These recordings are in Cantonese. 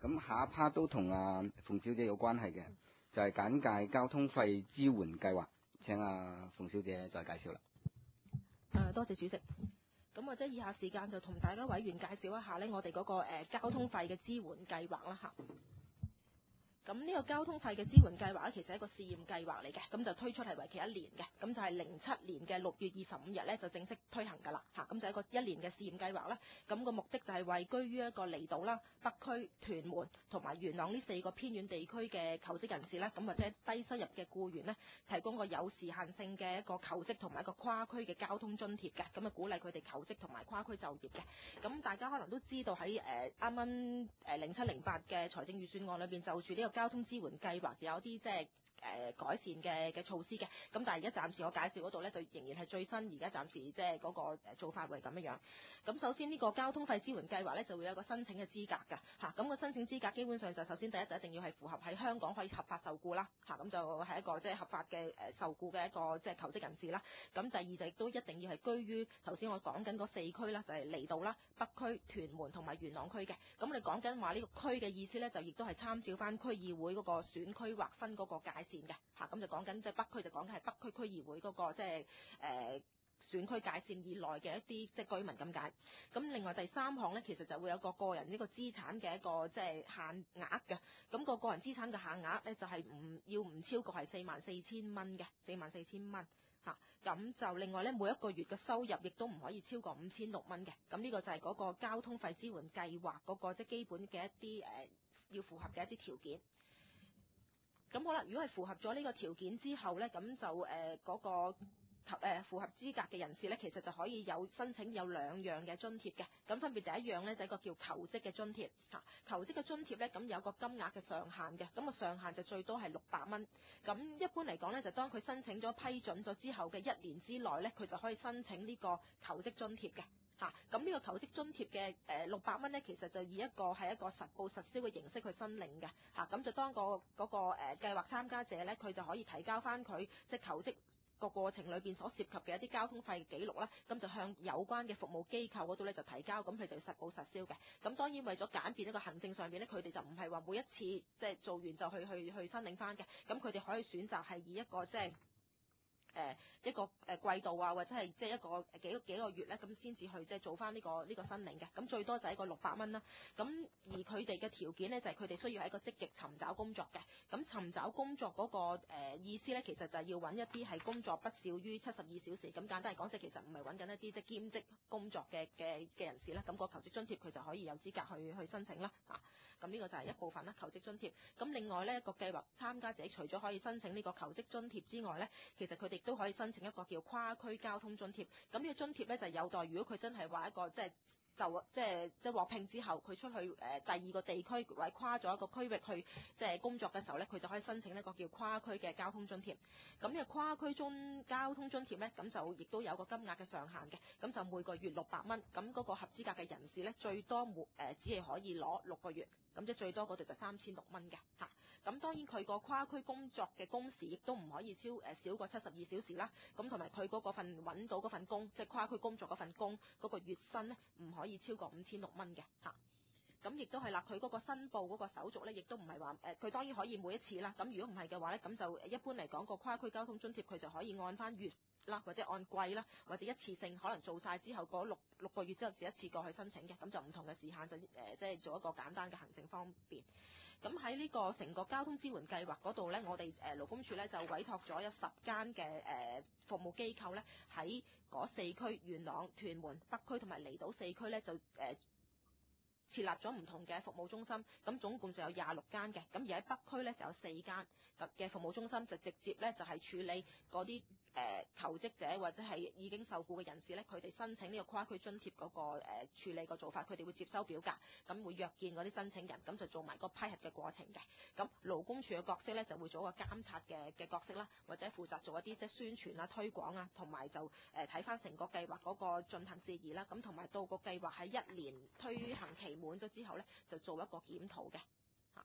咁下一 part 都同馮小姐有關係嘅，就係簡介交通費支援計劃。請馮小姐再介紹啦。 多謝主席。咁或者以下時間就同大家委員介紹一下呢，我哋嗰個交通費嘅支援計劃啦嚇。咁呢個交通費嘅支援計劃咧，其實係一個試驗計劃嚟嘅，咁就推出係為期1年嘅，咁就係07年嘅6月25日咧就正式推行㗎啦，咁就係一個1年嘅試驗計劃啦。咁個目的就係為居於一個離島啦、北區、屯門同埋元朗呢4個偏遠地區嘅求職人士咧，咁或者低收入嘅僱員呢，提供個有時限性嘅一個求職同埋一個跨區嘅交通津貼嘅，咁啊鼓勵佢哋求職同埋跨區就業嘅。咁大家可能都知道喺啱啱0708嘅財政預算案裏邊就住呢個交通支援計劃有啲即係改善嘅措施嘅，咁但係而家暫時我介紹嗰度咧，就仍然係最新，而家暫時即係嗰個做法會咁樣樣。咁首先呢個交通費支援計劃咧，就會有一個申請嘅資格㗎嚇。咁個申請資格基本上就首先第一就一定要係符合喺香港可以合法受僱啦嚇，咁就係一個即係合法嘅受僱嘅一個即係求職人士啦。咁第二就亦都一定要係居於頭先我講緊嗰4區啦，就係離島啦、北區、屯門同埋元朗區嘅。咁你講緊話呢個區嘅意思咧，就亦都係參照翻區議會嗰個選區劃分嗰個界線嘅嚇，咁就講緊即係北區就講緊係北區區議會嗰個即係選區界線以內嘅一啲即係居民咁解。咁另外第3項咧，其實就會有個人呢個資產嘅一個即係限額嘅。咁個人資產嘅限額咧，就係唔超過係44,000蚊嘅，44,000蚊嚇。咁就另外咧，每一個月嘅收入亦都唔可以超過5,600蚊嘅。咁呢個就係嗰個交通費支援計劃嗰個即係基本嘅一啲要符合嘅一啲條件。咁好啦，如果係符合咗呢個條件之後咧，咁就嗰個符合資格嘅人士咧，其實就可以申請有2樣嘅津貼嘅。咁分別第一樣咧就係一個叫求職嘅津貼嚇。求職嘅津貼咧，咁有個金額嘅上限嘅，咁個上限就最多係600蚊。咁一般嚟講咧，就當佢申請咗批准咗之後嘅1年之內咧，佢就可以申請呢個求職津貼嘅。咁呢個求職津貼嘅600蚊咧，其實就以一個實報實銷嘅形式去申領嘅咁就當嗰個計劃參加者咧，佢就可以提交翻佢即係求職個過程裏邊所涉及嘅一啲交通費記錄啦，咁就向有關嘅服務機構嗰度咧就提交，咁佢就要實報實銷嘅。咁當然為咗簡便一個行政上邊咧，佢哋就唔係話每一次即係做完就去申領翻嘅，咁佢哋可以選擇係以一個即係一個季度或者係即係一個幾個月咧，咁先至去即係做翻呢個申領嘅。咁最多就係一個600蚊啦。咁而佢哋嘅條件咧，就係佢哋需要係一個積極尋找工作嘅。咁尋找工作嗰個意思咧，其實就係要揾一啲係工作不少於72小時。咁簡單嚟講，即係其實唔係揾緊一啲即係兼職工作嘅人士啦。咁個求職津貼佢就可以有資格去申請啦。咁呢個就係一部分啦，求職津貼。咁另外呢個計劃參加者除咗可以申請呢個求職津貼之外呢，其實佢哋都可以申請一個叫跨區交通津貼。咁呢個津貼呢，就有待如果佢真係話一個即係獲聘之後，佢出去第2個地區或者跨咗一個區域去即係工作嘅時候呢，佢就可以申請一個叫跨區嘅交通津貼。咁呢個跨區交通津貼呢，咁就亦都有個金額嘅上限嘅，咁就每個月600蚊。咁嗰個合資格嘅人士呢，最多只係可以攞6個月，咁即係最多嗰度就3,600蚊嘅嚇。咁當然佢個跨區工作嘅工時亦都唔可以少過72小時啦。咁同埋佢嗰份揾到嗰份工，即係跨區工作嗰份工嗰個月薪呢，唔可以超過5,600蚊嘅嚇。咁亦都係啦，佢嗰個申報嗰個手續咧，亦都唔係話佢當然可以每一次啦。咁如果唔係嘅話咧，咁就一般嚟講個跨區交通津貼佢就可以按翻月啦，或者按季啦，或者一次性可能做晒之後嗰六個月之後就一次過去申請嘅，咁就唔同嘅時限就即係做一個簡單嘅行政方便。咁喺呢個成個交通支援計劃嗰度咧，我哋勞工處咧就委託咗有10間嘅服務機構咧，喺嗰4區元朗、屯門、北區同埋離島4區咧就設立咗唔同嘅服務中心，咁總共就有26間嘅，咁而喺北區咧就有4間嘅服務中心，就直接咧就係處理嗰啲求職者或者係已經受僱嘅人士咧，佢哋申請呢個跨區津貼嗰個處理個做法，佢哋會接收表格，咁會約見嗰啲申請人，咁就做埋個批核嘅過程嘅。咁勞工處嘅角色咧就會做一個監察嘅角色啦，或者負責做一啲即係宣傳啊、推廣啊，同埋就睇翻成個計劃嗰個進行事宜啦，咁同埋到個計劃喺1年推行期滿咗之後咧，就做一個檢討嘅嚇。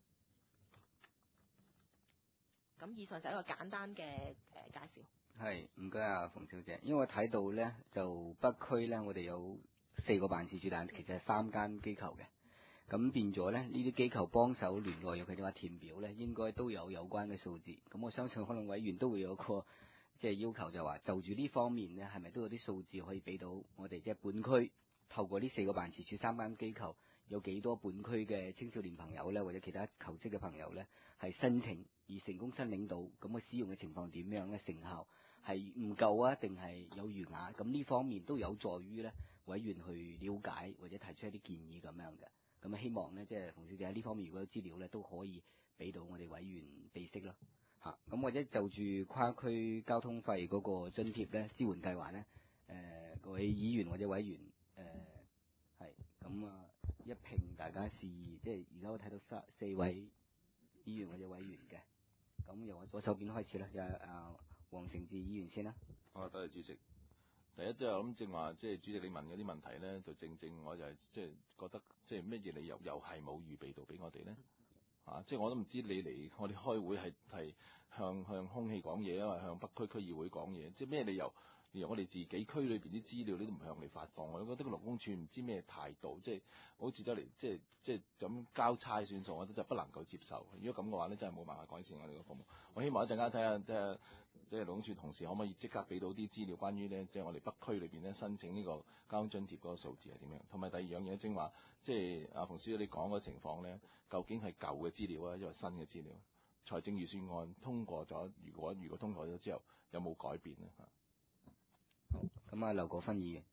咁以上就係一個簡單嘅介紹。 係，唔該馮小姐。因為我睇到咧，就北區咧，我哋有4個辦事處，但其實係3間機構嘅。 咁變咗咧，呢啲機構幫手聯絡，尤其你話填表咧，應該都有關嘅數字。咁我相信可能委員都會有個即係要求，就話就住呢方面咧，係咪都有啲數字可以俾到我哋即係本區透過呢4個辦事處3間機構，有幾多本區嘅青少年朋友咧，或者其他求職嘅朋友咧，係申請而成功申領到，咁個使用嘅情況點樣咧？成效係唔夠啊，定係有餘額？咁呢方面都有助於咧委員去了解或者提出一啲建議咁樣嘅。咁希望咧，即係馮小姐喺呢方面如果有資料咧，都可以俾到我哋委員備悉咯。咁或者就住跨區交通費嗰個津貼咧，支援計劃咧，各位議員或者委員係咁一併大家示意，即係而家我睇到4位議員或者委員嘅，咁由我左手邊開始啦，就黃成智議員先啦。 多謝主席。第一即係我諗正話，即係主席你問嗰啲問題咧，就正我就係即係覺得即係乜嘢理由又係冇預備到俾我哋咧？即係我都唔知你嚟我哋開會係向空氣講嘢啊，向北區區議會講嘢，即係咩理由？連我哋自己區裏邊啲資料你都唔向你發放，我覺得個勞工處唔知咩態度，即係好似走嚟即係咁交差算數，我覺得就不能夠接受。如果咁嘅話咧，真係冇辦法改善我哋個服務。我希望一陣間睇下即係勞工處同事可唔可以即刻俾到啲資料，關於咧即係我哋北區裏邊咧申請呢個交通津貼嗰個數字係點樣？同埋第二樣嘢，正話即係阿馮小姐你講嗰個情況咧，究竟係舊嘅資料啊，因為新嘅資料？財政預算案通過咗，如果通過咗之後，有冇改變咧？ 好，咁劉國勳議員。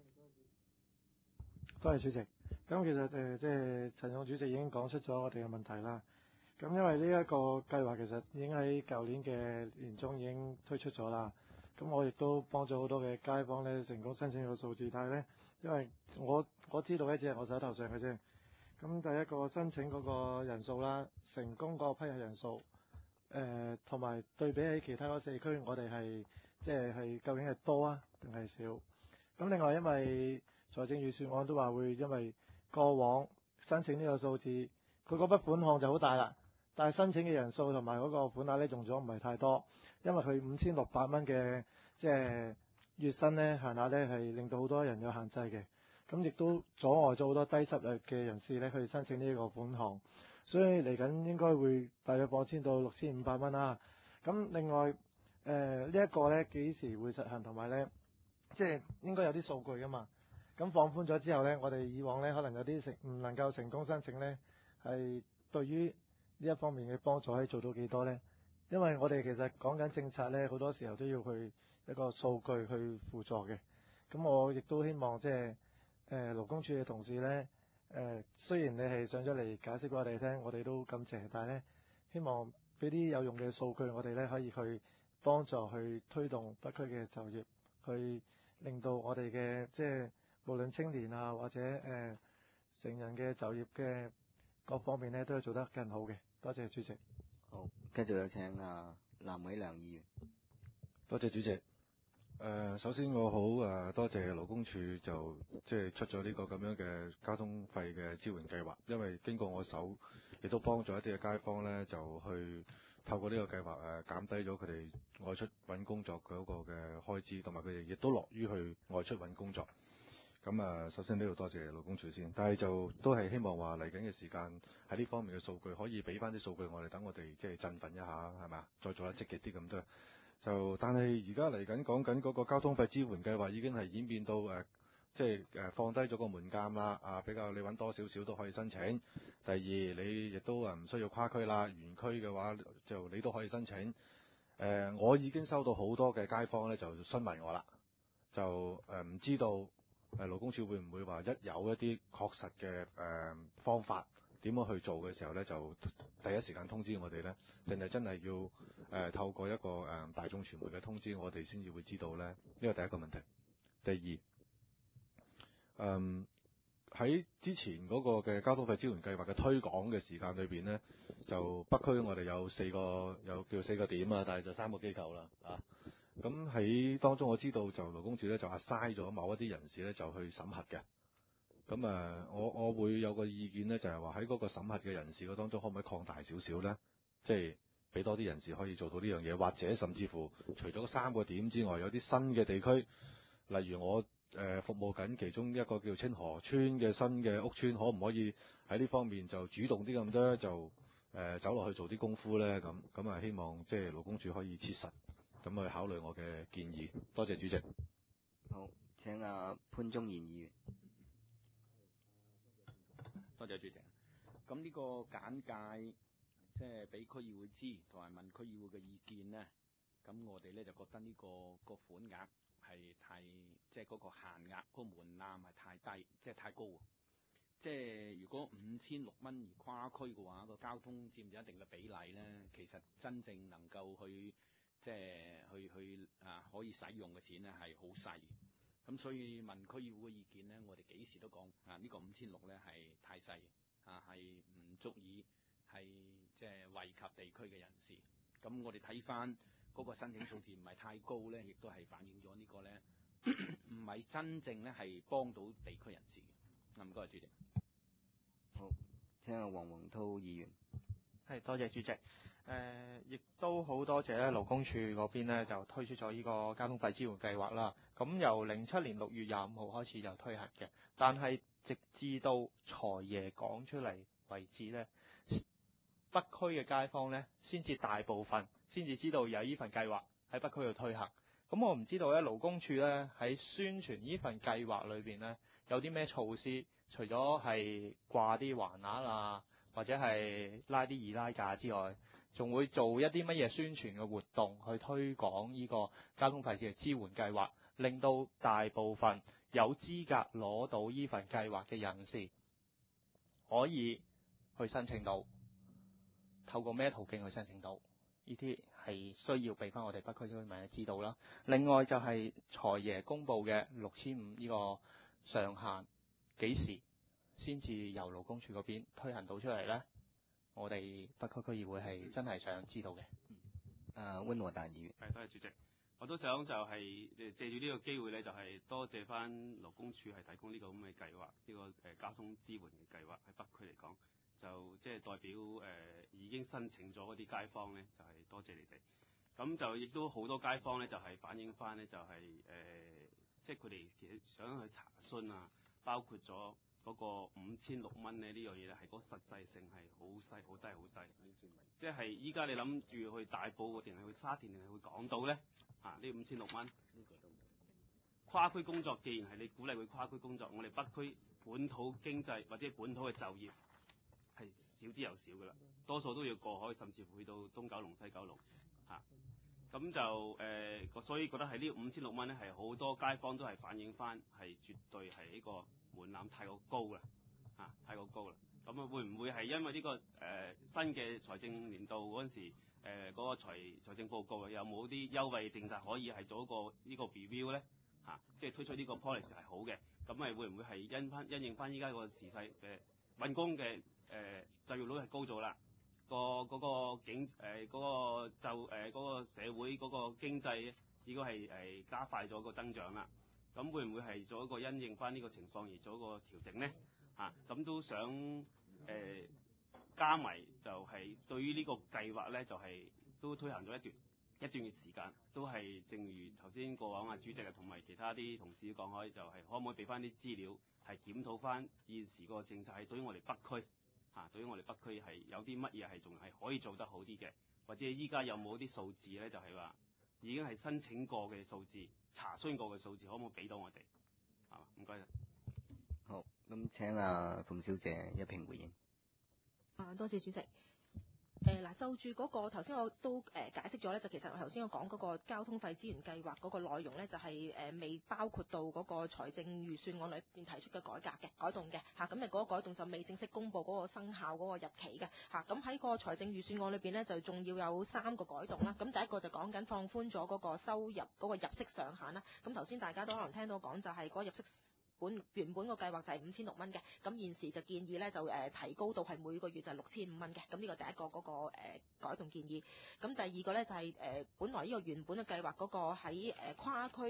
多謝主席。咁其實即係陳勇主席已經講出咗我哋嘅問題啦。咁因為呢一個計劃其實已經喺舊年嘅年中已經推出咗啦。咁我亦都幫咗好多嘅街坊咧成功申請個數字，但係咧因為我知道咧只係我手頭上嘅啫。咁第一個申請嗰個人數啦，成功嗰個批核人數，同埋對比起其他嗰4區，我哋係即係究竟係多啊定係少？咁另外因為財政預算案都話會因為過往申請呢個數字，佢嗰筆款項就好大啦，但係申請嘅人數同埋嗰個款額咧用咗唔係太多，因為佢5600蚊嘅即係月薪咧限額咧係令到好多人有限制嘅，咁亦都阻礙咗好多低收入嘅人士咧去申請呢個款項，所以嚟緊應該會大約4000到6500蚊啦。咁另外呢一個咧幾時會實行，同埋咧即係應該有啲數據噶嘛？咁放寬咗之後咧，我哋以往咧可能有啲唔能夠成功申請咧，係對於呢一方面嘅幫助可以做到幾多咧？因為我哋其實講緊政策咧，好多時候都要去一個數據去輔助嘅。咁我亦都希望即係勞工處嘅同事咧，雖然你係上咗嚟解釋俾我哋聽，我哋都感謝，但係咧希望俾啲有用嘅數據，我哋咧可以去幫助去推動北區嘅就業，去令到我哋嘅即係無論青年啊或者成人嘅就業嘅各方面咧，都係做得更好嘅。多謝主席。 好，繼續有請藍偉良議員。 多謝主席。首先我好多謝勞工處就即係出咗呢個咁樣嘅交通費嘅支援計劃，因為經過我手，亦都幫助一啲嘅街坊咧，就去透過呢個計劃減低咗佢哋外出揾工作嗰個嘅開支，同埋佢哋亦都樂於去外出揾工作。咁首先呢度多謝勞工處先，但係就都係希望話嚟緊嘅時間喺呢方面嘅數據可以俾翻啲數據我哋，等我哋即係振奮一下，係咪？再做得積極啲咁多。但係而家嚟緊講緊嗰個交通費支援計劃已經係演變到即係放低咗個門檻啦，比較你揾多少少都可以申請。第二，你亦都唔需要跨區啦，原區嘅話就你都可以申請。我已經收到好多嘅街坊咧就詢問我啦，就唔知道勞工處會唔會話一有一啲確實嘅方法點樣去做嘅時候咧，就第一時間通知我哋咧，定係真係要透過一個大眾傳媒嘅通知我哋先至會知道咧？呢個第一個問題。第二，喺之前嗰個嘅交通費支援計劃嘅推廣嘅時間裏邊咧，就北區我哋有4個點啊，但係就3個機構啦啊。咁喺當中我知道就勞工處咧就assign咗某一啲人士咧就去審核嘅。咁我會有個意見咧，就係話喺嗰個審核嘅人士嘅當中，可唔可以擴大少少咧？即係俾多啲人士可以做到呢樣嘢，或者甚至乎除咗3個點之外，有啲新嘅地區，例如我服務緊其中一個叫清河村嘅新嘅屋村，可唔可以喺呢方面就主動啲咁多，就走落去做啲功夫咧？咁啊，希望即係勞工處可以切實咁去考慮我嘅建議。多謝主席。 好，請潘宗賢議員。 多謝主席。咁呢個簡介即係俾區議會知，同埋問區議會嘅意見咧。咁我哋咧就覺得呢個款額係太，即係嗰個限額、嗰個門檻係太低，即係太高。即係如果5600蚊而跨區嘅話，個交通佔咗一定嘅比例咧，其實真正能夠去即係去可以使用嘅錢咧係好細。咁所以問區議會嘅意見咧，我哋幾時都講呢個5600咧係太細係唔足以係即係惠及地區嘅人士。咁我哋睇翻嗰個申請數字唔係太高咧，亦都係反映咗呢個咧唔係真正咧係幫到地區人士嘅。唔該，主席。 好，請黃宏濤議員。 係，多謝主席。亦都好多謝咧勞工處嗰邊咧就推出咗呢個交通費支援計劃啦。咁由07年6月25號開始就推行嘅，但係直至到財爺講出嚟為止咧，北區嘅街坊咧先至大部分先至知道有呢份計劃喺北區度推行。咁我唔知道咧勞工處咧喺宣傳呢份計劃裏邊咧有啲咩措施，除咗係掛啲橫額啊，或者係拉啲二拉架之外，仲會做一啲乜嘢宣傳嘅活動去推廣呢個交通費嘅支援計劃，令到大部分有資格攞到呢份計劃嘅人士可以去申請到。透過咩途徑去申請到？呢啲係需要俾翻我哋北區居民知道啦。另外就係財爺公布嘅6500呢個上限，幾時先至由勞工處嗰邊推行到出嚟呢？我哋北區區議會係真係想知道嘅。 溫和達議員。 係，多謝主席。我都想就係借住呢個機會咧，就係多謝翻勞工處係提供呢個咁嘅計劃，呢個交通支援嘅計劃喺北區嚟講，就即係代表已經申請咗嗰啲街坊咧，就係多謝你哋。咁就亦都好多街坊咧，就係反映翻咧，就係即係佢哋其實想去查詢啊，包括咗嗰個5600蚊咧呢樣嘢咧，係嗰實際性係好細、好低、好低。即係依家你諗住去大埔定係去沙田定係去港島咧？呢5600蚊。跨區工作，既然係你鼓勵佢跨區工作，我哋北區本土經濟或者本土嘅就業係少之又少㗎啦，多數都要過海，甚至乎去到東九龍、西九龍咁就所以覺得係呢5600蚊咧，係好多街坊都係反映翻係絕對係呢個門檻太過高啦，太過高啦。咁會唔會係因為呢個新嘅財政年度嗰陣時嗰個財政報告有冇啲優惠政策可以係做一個呢個 review 咧？即係推出呢個 policy 係好嘅，咁咪會唔會係因應翻依家個時勢運工嘅就業率係高咗啦？嗰個社會嗰個經濟應該係加快咗個增長啦。咁會唔會係做一個因應翻呢個情況而做一個調整咧？咁都想加埋就係對於呢個計劃咧，就係都推行咗一段嘅時間，都係正如頭先過往主席同埋其他啲同事講開，就係可唔可以俾翻啲資料係檢討翻現時個政策係對於我哋北區對於我哋北區係有啲乜嘢係仲係可以做得好啲嘅，或者依家有冇啲數字咧，就係話已經係申請過嘅數字、查詢過嘅數字，可唔可以俾到我哋？唔該。 好，咁請馮小姐一併回應。 多謝主席。就住嗰個頭先我都解釋咗咧，就其實頭先我講嗰個交通費資源計劃嗰個內容咧，就係未包括到嗰個財政預算案裏邊提出嘅改動嘅嚇，咁嗰個改動就未正式公布嗰個生效嗰個日期嘅嚇。咁喺個財政預算案裏邊咧，就仲要有3個改動啦。咁第一個就講緊放寬咗嗰個收入嗰個入息上限啦。咁頭先大家都可能聽到講就係嗰個入息原本個計劃就係5600蚊嘅，咁現時就建議咧就提高到係每個月就係6500蚊嘅，咁呢個第一個嗰個改動建議。咁第二個咧就係本來呢個原本嘅計劃嗰個喺跨區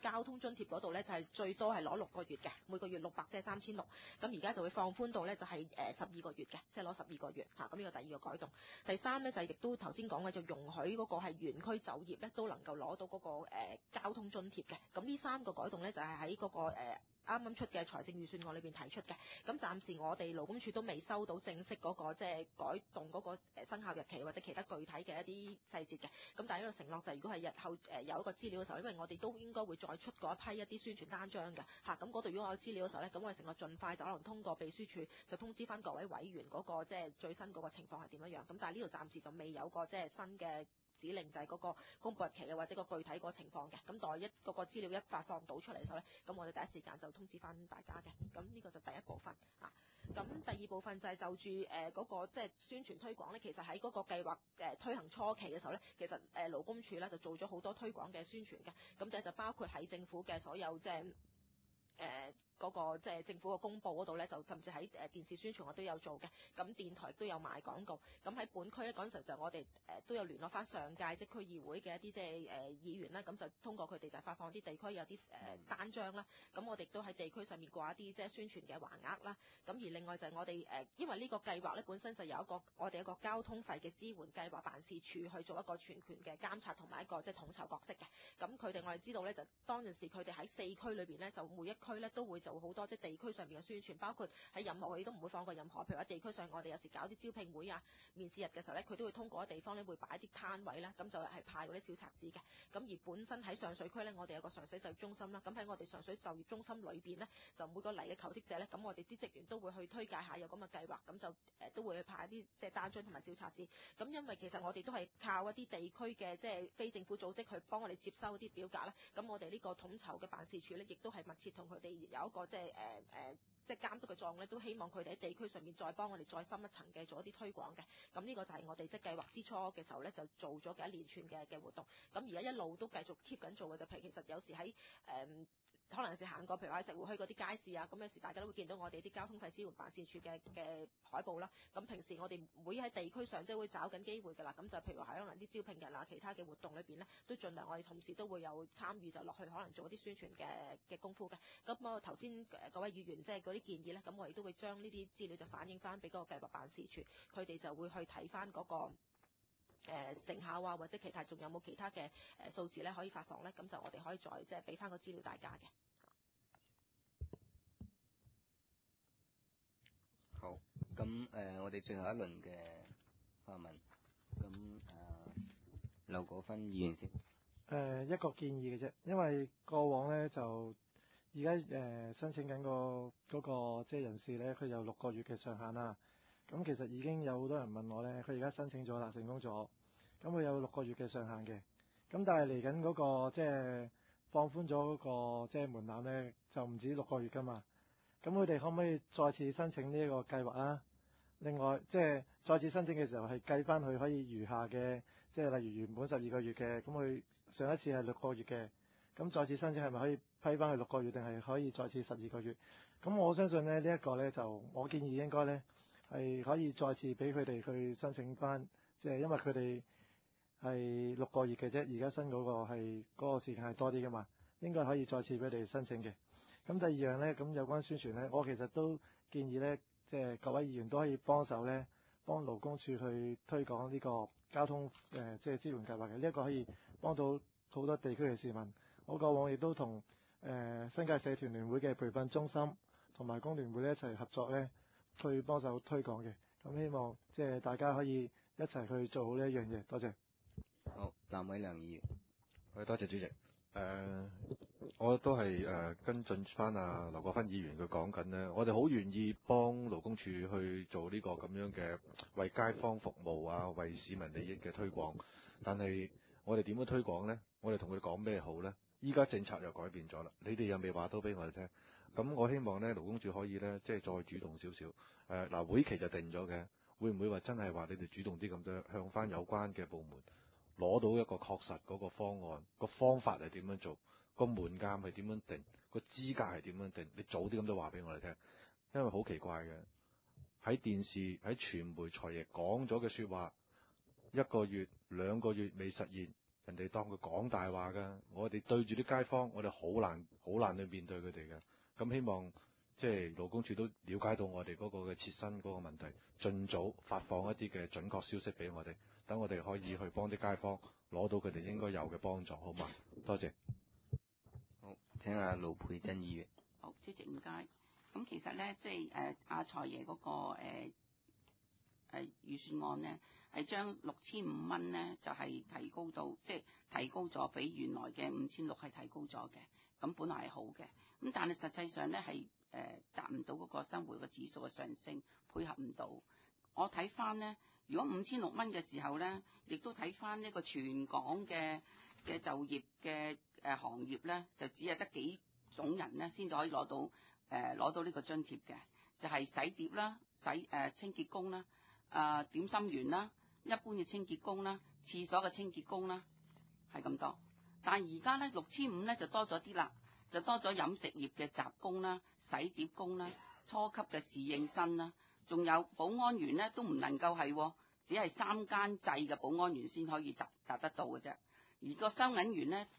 交通津貼嗰度咧，就係最多係攞6個月嘅，每個月600，即係3600。咁而家就會放寬到咧就係12個月嘅，即係攞12個月嚇。咁呢個第二個改動。第三咧就係亦都頭先講嘅，就容許嗰個係園區就業咧都能夠攞到嗰個交通津貼嘅。咁呢3個改動咧就係喺嗰個啱啱出嘅財政預算案裏邊提出嘅。咁暫時我哋勞工處都未收到正式嗰個即係改動嗰個生效日期或者其他具體嘅一啲細節嘅。咁但係呢個承諾就係如果係日後有一個資料嘅時候，因為我哋都應該會再出嗰一批一啲宣傳單張嘅嚇。咁嗰度如果我有資料嘅時候咧，咁我哋承諾盡快就可能通過秘書處就通知翻各位委員嗰個即係最新嗰個情況係點樣樣。咁但係呢度暫時就未有個即係新嘅指令，就係嗰個公佈日期啊或者個具體嗰個情況嘅。咁待嗰個資料一發放到出嚟嘅時候咧，咁我哋第一時間就通知翻大家嘅。咁呢個就第一部分啊。咁第二部分就係就住嗰個即係宣傳推廣咧，其實喺嗰個計劃推行初期嘅時候咧，其實勞工處咧就做咗好多推廣嘅宣傳嘅。咁就包括喺政府嘅所有即係嗰個即係政府嘅公佈嗰度咧，就甚至喺電視宣傳我都有做嘅。咁電台都有賣廣告。咁喺本區咧嗰陣時就我哋都有聯絡翻上屆即區議會嘅一啲即係議員啦。咁就通過佢哋就發放啲地區有啲單張啦。咁我哋都喺地區上面掛一啲即係宣傳嘅橫額啦。咁而另外就係我哋因為呢個計劃咧本身就有我哋一個交通費嘅支援計劃辦事處去做一個全權嘅監察同埋一個即係統籌角色嘅。咁佢哋我哋知道咧就當陣時佢哋喺4區裏邊咧就每一區咧都會做好多即係地區上邊嘅宣傳，包括喺任何我哋都唔會放過任何，譬如話地區上我哋有時搞啲招聘會啊、面試日嘅時候咧，佢都會通過啲地方咧會擺一啲攤位啦，咁就係派嗰啲小冊子嘅。咁而本身喺上水區咧，我哋有個上水就業中心啦，咁喺我哋上水就業中心裏邊咧，就每個嚟嘅求職者咧，咁我哋啲職員都會去推介下有咁嘅計劃，咁就都會去派一啲即係單張同埋小冊子。咁因為其實我哋都係靠一啲地區嘅即係非政府組織去幫我哋接收啲表格啦。咁我哋呢個統籌嘅辦事處咧，亦都係密切同佢哋有一個即係即係監督嘅作用咧，都希望佢哋喺地區上面再幫我哋再深一層嘅做一啲推廣嘅。咁呢個就係我哋即係計劃之初嘅時候咧，就做咗嘅一連串嘅活動。咁而家一路都繼續 keep 緊做嘅就譬如其實有時喺可能有時行過，譬如話喺石湖墟嗰啲街市啊，咁有時大家都會見到我哋啲交通費支援辦事處嘅海報啦。咁平時我哋會喺地區上即係會找緊機會㗎啦。咁就譬如話喺可能啲招聘日啊、其他嘅活動裏邊咧，都盡量我哋同事都會有參與，就落去可能做一啲宣傳嘅功夫嘅。咁我頭先各位議員即係嗰啲建議咧，咁我哋都會將呢啲資料就反映翻俾嗰個計劃辦事處，佢哋就會去睇翻嗰個成效啊，或者其他仲有冇其他嘅數字咧可以發放咧，咁就我哋可以再即係俾翻個資料大家嘅。 好，咁我哋最後一輪嘅發問，咁劉國勳議員先。 一個建議嘅啫，因為過往咧就而家申請緊嗰個即係人士咧，佢有6個月嘅上限啦。咁其實已經有好多人問我咧，佢而家申請咗啦，成功咗，咁佢有6個月嘅上限嘅。咁但係嚟緊嗰個即係放寬咗嗰個即係門檻咧，就唔止6個月㗎嘛。咁佢哋可唔可以再次申請呢一個計劃啊？另外，即係再次申請嘅時候係計翻佢可以餘下嘅，即係例如原本12個月嘅，咁佢上一次係6個月嘅，咁再次申請係咪可以批翻佢6個月，定係可以再次12個月？咁我相信咧呢一個咧就我建議應該咧係可以再次俾佢哋去申請翻，即係因為佢哋係6個月嘅啫，而家新嗰個係嗰個時間係多啲㗎嘛，應該可以再次俾佢哋申請嘅。咁第二樣咧，咁有關宣傳咧，我其實都建議咧，即係各位議員都可以幫手咧，幫勞工處去推廣呢個交通即係支援計劃嘅，呢一個可以幫到好多地區嘅市民。我過往亦都同新界社團聯會嘅培訓中心同埋工聯會咧一齊合作咧，去幫手推廣嘅。咁希望即係大家可以一齊去做好呢一樣嘢。多謝。 好，藍偉亮議員。 多謝主席。我都係跟進翻劉國勳議員佢講緊呢，我哋好願意幫勞工處去做呢個咁樣嘅為街坊服務啊，為市民利益嘅推廣。但係我哋點樣推廣呢？我哋同佢講咩好呢？依家政策又改變咗啦，你哋又未話到俾我哋聽。咁我希望呢勞工處可以呢，即係再主動少少。會期就定咗嘅，會唔會話真係話你哋主動啲咁多，向翻有關嘅部門攞到一個確實嗰個方案，個方法係點樣做，個門檻係點樣定，個資格係點樣定？你早啲咁多話俾我哋聽，因為好奇怪嘅，喺電視喺傳媒財爺講咗嘅説話，1個月2個月未實現， 人哋當佢講大話㗎。我哋對住啲街坊，我哋好難去面對佢哋嘅。咁希望即係勞工處都了解到我哋嗰個嘅切身嗰個問題，盡早發放一啲嘅準確消息俾我哋，等我哋可以去幫啲街坊攞到佢哋應該有嘅幫助，好嘛？多謝。 好，請下盧佩珍議員。 好，主席唔該。咁其實咧，即係阿財爺嗰個預算案咧，係將6500蚊咧就係提高到，即係提高咗比原來嘅5600係提高咗嘅。咁本來係好嘅，咁但係實際上咧係達唔到嗰個生活嘅指數嘅上升，配合唔到。我睇翻咧，如果5600蚊嘅時候咧，亦都睇翻呢個全港嘅就業嘅行業咧，就只係得幾種人咧先至可以攞到呢個津貼嘅，就係洗碟啦、清潔工啦、點心員啦、一般嘅清潔工啦、廁所嘅清潔工啦，係咁多。但係而家咧6500咧就多咗啲啦，就多咗飲食業嘅雜工啦、洗碟工啦、初級嘅侍應生啦，仲有保安員咧都唔能夠係，只係3間制嘅保安員先可以達得到嘅啫。而個收銀員咧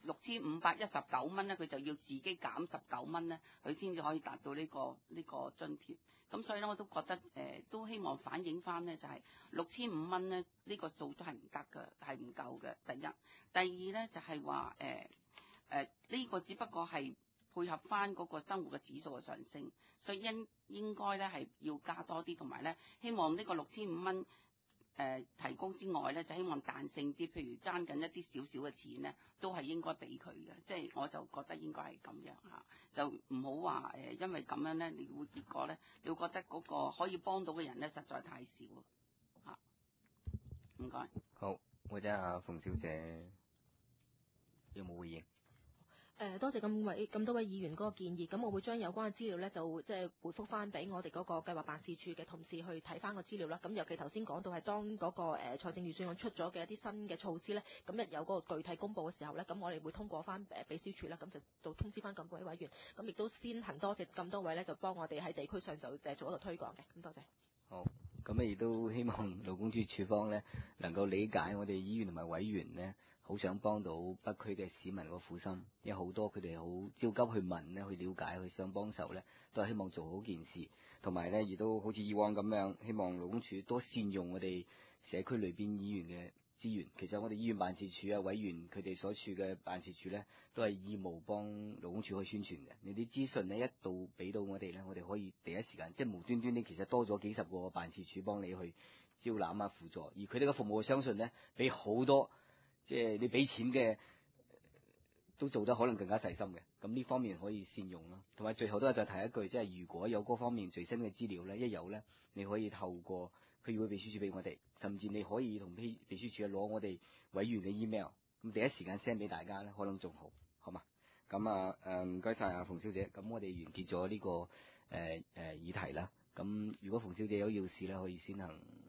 6519蚊咧，佢就要自己減19蚊咧，佢先至可以達到呢個津貼。咁所以咧，我都覺得都希望反映翻咧，就係6500蚊咧呢個數都係唔得嘅，係唔夠嘅。第一，第二咧就係話呢個只不過係配合翻嗰個生活嘅指數嘅上升，所以應該咧係要加多啲，同埋咧希望呢個6500蚊提高之外咧，就希望彈性啲，譬如爭緊一啲少少嘅錢咧，都係應該俾佢嘅。即係我就覺得應該係咁樣嚇，就唔好話因為咁樣咧，你會結果咧，你會覺得嗰個可以幫到嘅人咧，實在太少嚇。唔該。 好，或者阿馮小姐有冇回應？ 多謝咁多位議員嗰個建議，咁我會將有關嘅資料咧就即係回覆翻俾我哋嗰個計劃辦事處嘅同事去睇翻個資料啦。咁尤其頭先講到係當嗰個財政預算案出咗嘅一啲新嘅措施咧，咁一有嗰個具體公佈嘅時候咧，咁我哋會通過翻秘書處啦，咁就通知翻咁多位委員，咁亦都先行多謝咁多位咧，就幫我哋喺地區上就做一個推廣嘅，咁多謝。 好，咁亦都希望勞工處處方咧能夠理解我哋議員同埋委員咧，好想幫到北區嘅市民個苦心，因為好多佢哋好焦急去問咧，去了解，去想幫手咧，都係希望做好件事，同埋咧亦都好似以往咁樣，希望勞工處多善用我哋社區裏邊議員嘅資源。其實我哋議員辦事處啊，委員佢哋所處嘅辦事處咧，都係義務幫勞工處去宣傳嘅。你啲資訊咧一度俾到我哋咧，我哋可以第一時間即係無端端咧，其實多咗幾十個辦事處幫你去招攬啊輔助，而佢哋嘅服務相信咧比好多。即係你俾錢嘅都做得可能更加細心嘅，咁呢方面可以善用咯。同埋最後都係再提一句，即係如果有嗰方面最新嘅資料咧，一有咧，你可以透過區議會秘書處俾我哋，甚至你可以同秘書處攞我哋委員嘅 email， 咁第一時間 send 俾大家咧，可能仲好，好嘛？咁啊唔該晒啊馮小姐，咁我哋完結咗呢個議題啦。咁如果馮小姐有要事咧，可以先行